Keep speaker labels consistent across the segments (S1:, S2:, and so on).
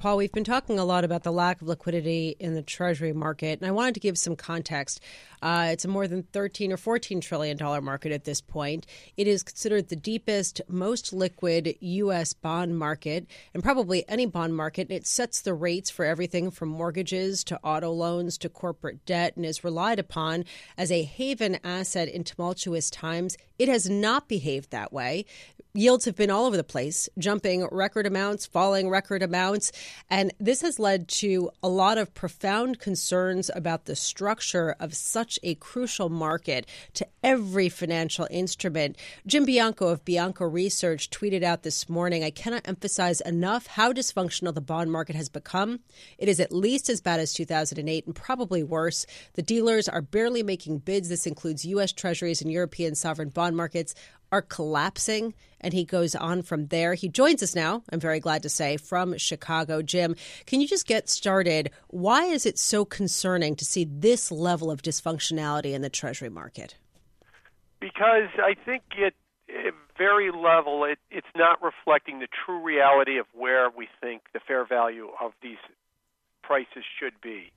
S1: Paul, we've been talking a lot about the lack of liquidity in the Treasury market, and I wanted to give some context. It's a more than $13 or $14 trillion market at this point. It is considered the deepest, most liquid U.S. bond market, and probably any bond market. It sets the rates for everything from mortgages to auto loans to corporate debt and is relied upon as a haven asset in tumultuous times. It has not behaved that way. Yields have been all over the place, jumping record amounts, falling record amounts. And this has led to a lot of profound concerns about the structure of such a crucial market to every financial instrument. Jim Bianco of Bianco Research tweeted out this morning, "I cannot emphasize enough how dysfunctional the bond market has become. It is at least as bad as 2008 and probably worse. The dealers are barely making bids. This includes U.S. Treasuries and European sovereign bond markets are collapsing." And he goes on from there. He joins us now, I'm very glad to say, from Chicago. Jim, can you just get started? Why is it so concerning to see this level of dysfunctionality in the Treasury market?
S2: Because I think at very level, it's not reflecting the true reality of where we think the fair value of these prices should be.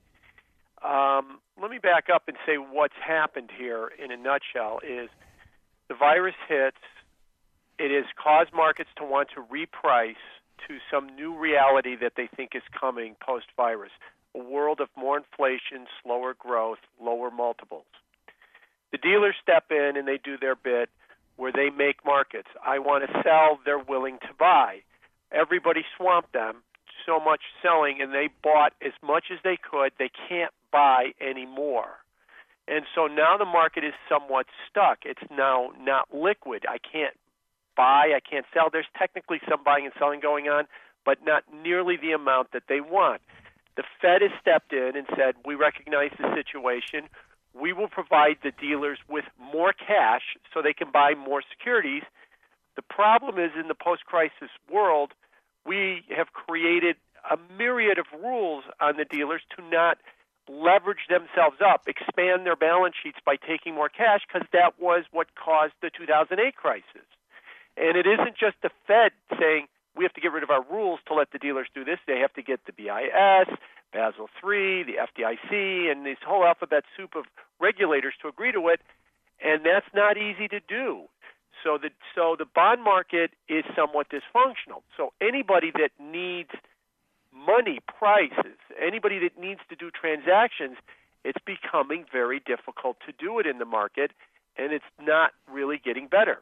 S2: Let me back up and say what's happened here in a nutshell is the virus hits. It has caused markets to want to reprice to some new reality that they think is coming post-virus, a world of more inflation, slower growth, lower multiples. The dealers step in and they do their bit where they make markets. I want to sell, they're willing to buy. Everybody swamped them, so much selling, and they bought as much as they could. They can't buy anymore. And so now the market is somewhat stuck. It's now not liquid. I can't buy, I can't sell. There's technically some buying and selling going on, but not nearly the amount that they want. The Fed has stepped in and said, we recognize the situation. We will provide the dealers with more cash so they can buy more securities. The problem is in the post-crisis world, we have created a myriad of rules on the dealers to not leverage themselves up, expand their balance sheets by taking more cash, because that was what caused the 2008 crisis. And it isn't just the Fed saying we have to get rid of our rules to let the dealers do this. They have to get the BIS, Basel III, the FDIC, and this whole alphabet soup of regulators to agree to it, and that's not easy to do. So the bond market is somewhat dysfunctional. So anybody that needs money prices, anybody that needs to do transactions, it's becoming very difficult to do it in the market, and it's not really getting better.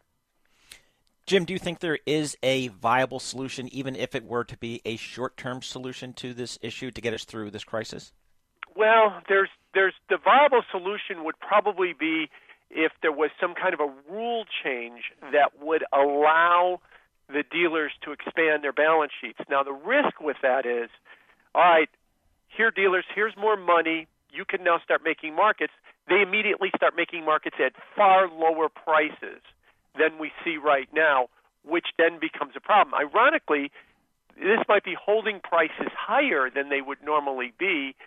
S3: Jim, do you think there is a viable solution, even if it were to be a short-term solution to this issue to get us through this crisis?
S2: Well, there's the viable solution would probably be if there was some kind of a rule change that would allow the dealers to expand their balance sheets. Now, the risk with that is, all right, here, dealers, here's more money. You can now start making markets. They immediately start making markets at far lower prices than we see right now, which then becomes a problem. Ironically, this might be holding prices higher than they would normally be.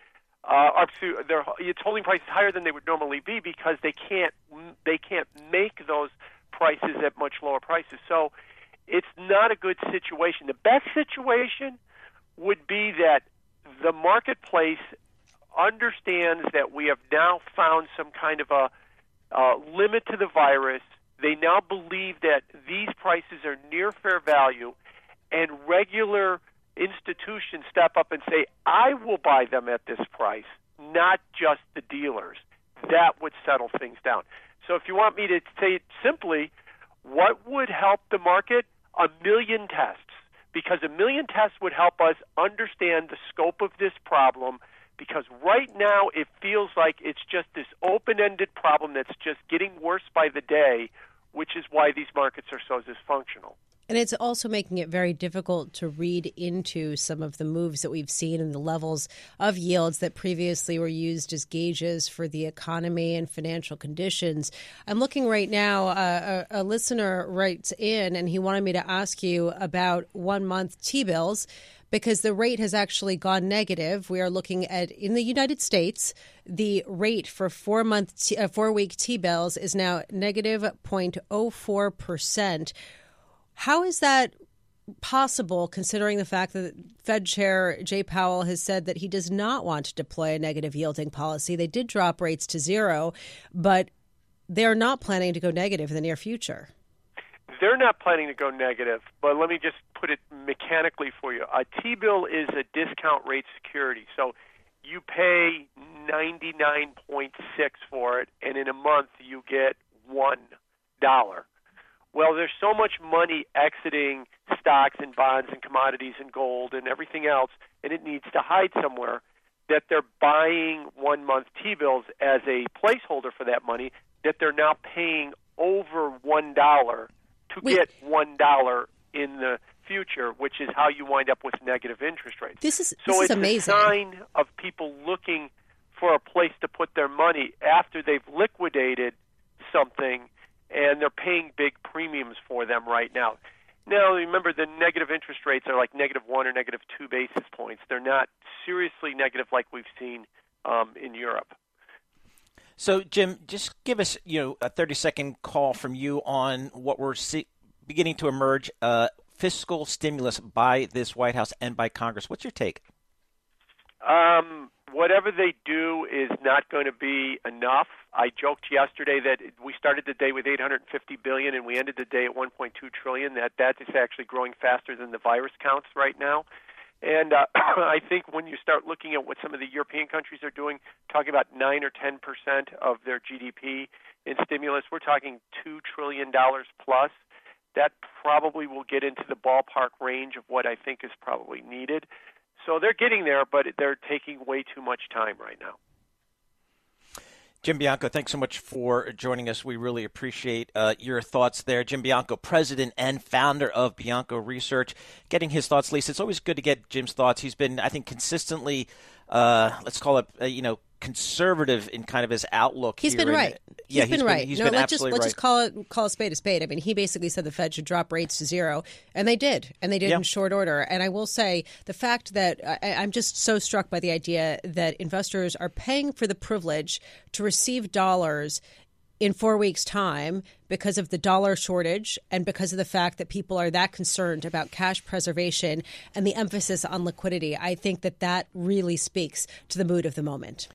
S2: It's holding prices higher than they would normally be because they can't make those prices at much lower prices. So it's not a good situation. The best situation would be that the marketplace understands that we have now found some kind of a limit to the virus. They now believe that these prices are near fair value, and regular institutions step up and say, I will buy them at this price, not just the dealers. That would settle things down. So if you want me to say it simply, what would help the market? 1 million tests, because 1 million tests would help us understand the scope of this problem, because right now it feels like it's just this open-ended problem that's just getting worse by the day, which is why these markets are so dysfunctional.
S1: And it's also making it very difficult to read into some of the moves that we've seen in the levels of yields that previously were used as gauges for the economy and financial conditions. I'm looking right now, a listener writes in, and he wanted me to ask you about 1-month T-bills, because the rate has actually gone negative. We are looking at, in the United States, the rate for 4-week T-bills is now negative 0.04%. How is that possible, considering the fact that Fed Chair Jay Powell has said that he does not want to deploy a negative yielding policy. They did drop rates to zero, but they're not planning to go negative in the near future.
S2: They're not planning to go negative, but let me just put it mechanically for you. A T-bill is a discount rate security, so you pay 99.6 for it, and in a month you get $1. Well, there's so much money exiting stocks and bonds and commodities and gold and everything else, and it needs to hide somewhere, that they're buying 1-month T-bills as a placeholder for that money, that they're now paying over $1 to get $1 in the future, which is how you wind up with negative interest rates.
S1: This is
S2: amazing.
S1: It's
S2: a sign of people looking for a place to put their money after they've liquidated something, and they're paying big premiums for them right now. Now, remember, the negative interest rates are like -1 or -2 basis points. They're not seriously negative like we've seen in Europe.
S3: So, Jim, just give us, a 30-second call from you on what we're beginning to emerge, fiscal stimulus by this White House and by Congress. What's your take?
S2: Whatever they do is not going to be enough. I joked yesterday that we started the day with $850 billion and we ended the day at $1.2 trillion. That is actually growing faster than the virus counts right now. And I think when you start looking at what some of the European countries are doing, talking about 9 or 10% of their GDP in stimulus, we're talking $2 trillion plus. That probably will get into the ballpark range of what I think is probably needed. So they're getting there, but they're taking way too much time right now.
S3: Jim Bianco, thanks so much for joining us. We really appreciate your thoughts there. Jim Bianco, president and founder of Bianco Research, getting his thoughts. Lisa, it's always good to get Jim's thoughts. He's been, I think, consistently, let's call it, conservative in kind of his outlook.
S1: He's been right. He's been right.
S3: He's been absolutely right.
S1: Let's just call a spade a spade. I mean, he basically said the Fed should drop rates to zero, and they did, in short order. And I will say the fact that I'm just so struck by the idea that investors are paying for the privilege to receive dollars in 4 weeks' time because of the dollar shortage and because of the fact that people are that concerned about cash preservation and the emphasis on liquidity. I think that really speaks to the mood of the moment.